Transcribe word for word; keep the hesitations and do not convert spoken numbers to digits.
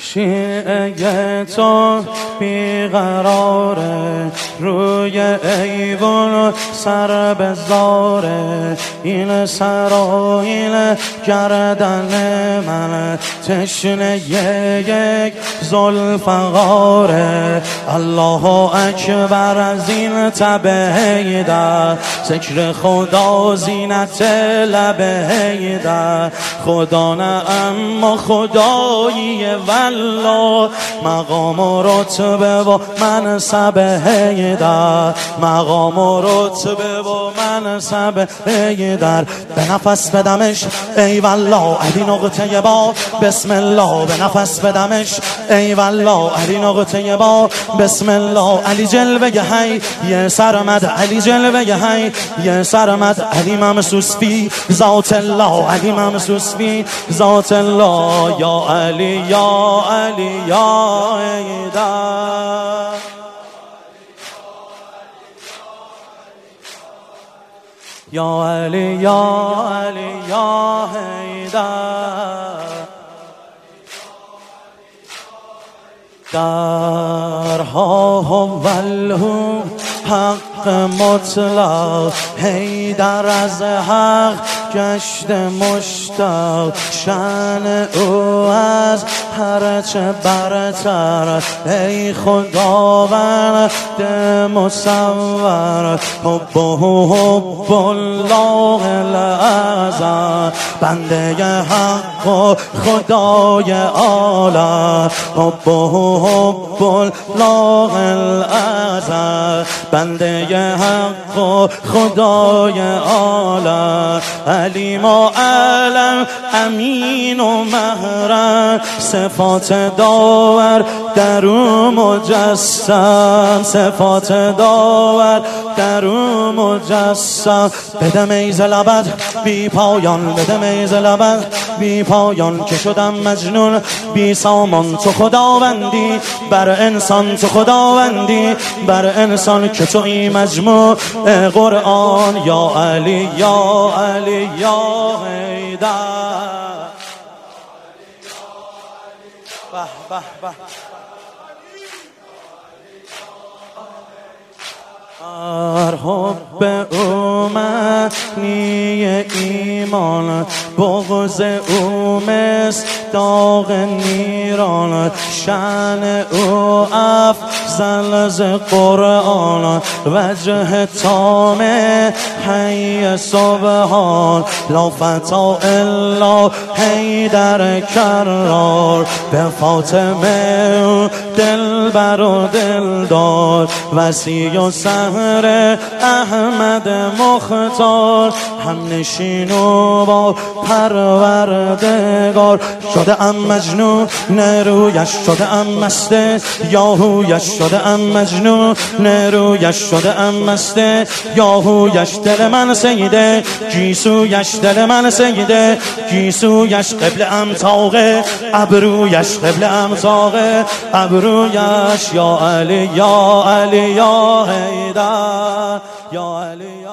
شیعه تو بیقراره، روی ایوون سر بزاره، این سر و این گردن من تشنه یک ذوالفقاره. الله اکبر از این تبه در ذکر خدا زینت لبه در خدا نه اما خدایی والله مقام و رتبه و منصب هیدر، مقام و رتبه و منصب هیدر. به نفس بدمش ای والله علی نقطه با بسم الله، به نفس بدمش ای والله علی نقطه با بسم الله. علی جلوه هی یه سرمد، علی جلوه هی یه سرمد، علی ممسوس فی ذات الله، علی ممسوس فی ذات الله. یا علی یا علی یا هیدر، یا علی یا علی یا هیدر. درها هو حق مطلق، هیدر از حق گشت مشتاق، شأن او از هرچه برتر ای خداوند مصور. حبه حب الله الاعظم، بنده حق و خدای عالم. حبه حب الله الاعظم، بنده حق و خدای عالم. علیم و علم امین و محرم، صفات داور در او مجسم، صفات داور در او مجسم. بدم ایز لبد بی پایان، بدم ایز لبد بی پایان، که شدم مجنون بی سامان. تو خداوندی بر انسان، تو خداوندی بر انسان، که تو ای مجموع قرآن. یا علی یا علی یا هیدر. به به به حب او معنی ایمان، بغض او مصداق نیران. شأن او افضل از قرآن، وجه تام حی سبحان. لا فتا الا حیدر کرار، به فاطمه دل بر و دلدار. وسیع و سحر احمد مختار، هم نشین و با پروردگار. شده ام مجنون نرویش، شده ام مسته یاهویش، شده ام مجنون نرویش، شده ام مسته یاهویش. دل من سیده گیسویش، دل من سیده گیسویش. قبل ام تاقه ابرویش، قبل ام تاقه ابرویش. یا علی یا علی یا هیدر، یا علی.